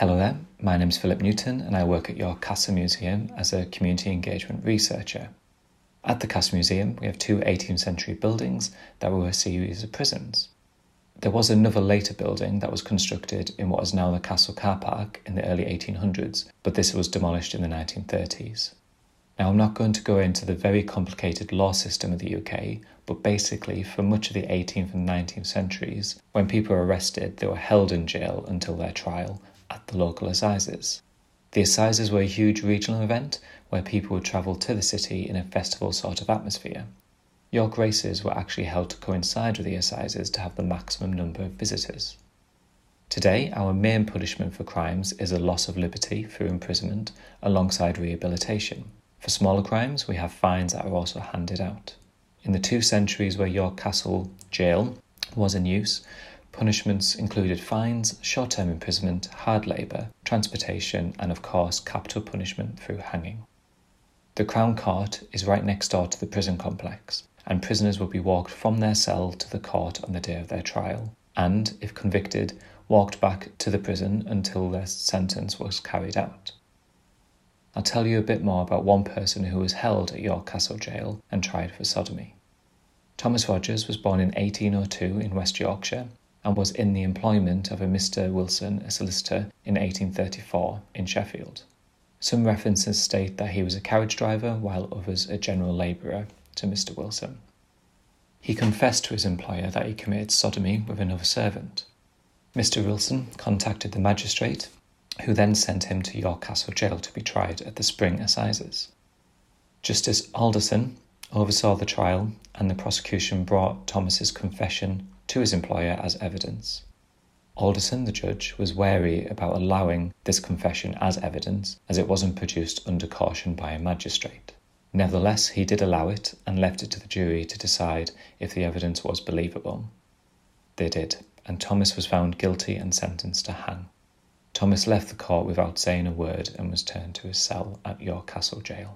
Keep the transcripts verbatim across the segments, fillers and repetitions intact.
Hello there, my name is Philip Newton and I work at York Castle Museum as a community engagement researcher. At the Castle Museum we have two eighteenth century buildings that were a series of prisons. There was another later building that was constructed in what is now the Castle Car Park in the early eighteen hundreds, but this was demolished in the nineteen thirties. Now I'm not going to go into the very complicated law system of the U K, but basically for much of the eighteenth and nineteenth centuries, when people were arrested they were held in jail until their trial at the local assizes. The assizes were a huge regional event where people would travel to the city in a festival sort of atmosphere. York races were actually held to coincide with the assizes to have the maximum number of visitors. Today, our main punishment for crimes is a loss of liberty through imprisonment alongside rehabilitation. For smaller crimes, we have fines that are also handed out. In the two centuries where York Castle Jail was in use, punishments included fines, short-term imprisonment, hard labour, transportation, and of course capital punishment through hanging. The Crown Court is right next door to the prison complex, and prisoners will be walked from their cell to the court on the day of their trial, and, if convicted, walked back to the prison until their sentence was carried out. I'll tell you a bit more about one person who was held at York Castle Jail and tried for sodomy. Thomas Rogers was born in eighteen oh two in West Yorkshire and was in the employment of a Mister Wilson, a solicitor, in eighteen thirty-four in Sheffield. Some references state that he was a carriage driver while others a general labourer to Mister Wilson. He confessed to his employer that he committed sodomy with another servant. Mister Wilson contacted the magistrate, who then sent him to York Castle Jail to be tried at the Spring Assizes. Justice Alderson oversaw the trial and the prosecution brought Thomas's confession to his employer as evidence. Alderson, the judge, was wary about allowing this confession as evidence as it wasn't produced under caution by a magistrate. Nevertheless, he did allow it and left it to the jury to decide if the evidence was believable. They did, and Thomas was found guilty and sentenced to hang. Thomas left the court without saying a word and was turned to his cell at York Castle Jail.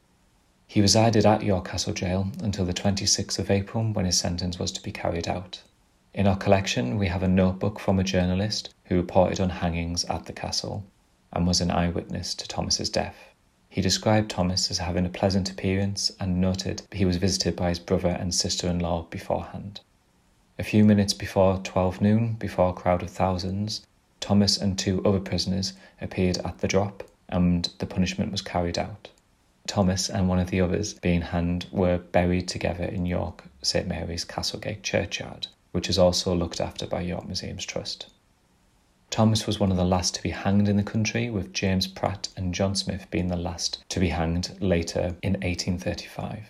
He resided at York Castle Jail until the twenty-sixth of April when his sentence was to be carried out. In our collection we have a notebook from a journalist who reported on hangings at the castle and was an eyewitness to Thomas's death. He described Thomas as having a pleasant appearance and noted he was visited by his brother and sister-in-law beforehand. A few minutes before twelve noon, before a crowd of thousands, Thomas and two other prisoners appeared at the drop and the punishment was carried out. Thomas and one of the others, being hanged, were buried together in York Saint Mary's Castlegate churchyard, which is also looked after by York Museums Trust. Thomas was one of the last to be hanged in the country, with James Pratt and John Smith being the last to be hanged later in eighteen thirty-five.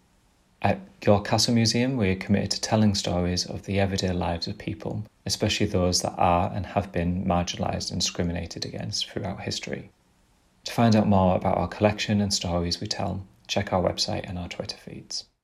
At York Castle Museum, we are committed to telling stories of the everyday lives of people, especially those that are and have been marginalised and discriminated against throughout history. To find out more about our collection and stories we tell, check our website and our Twitter feeds.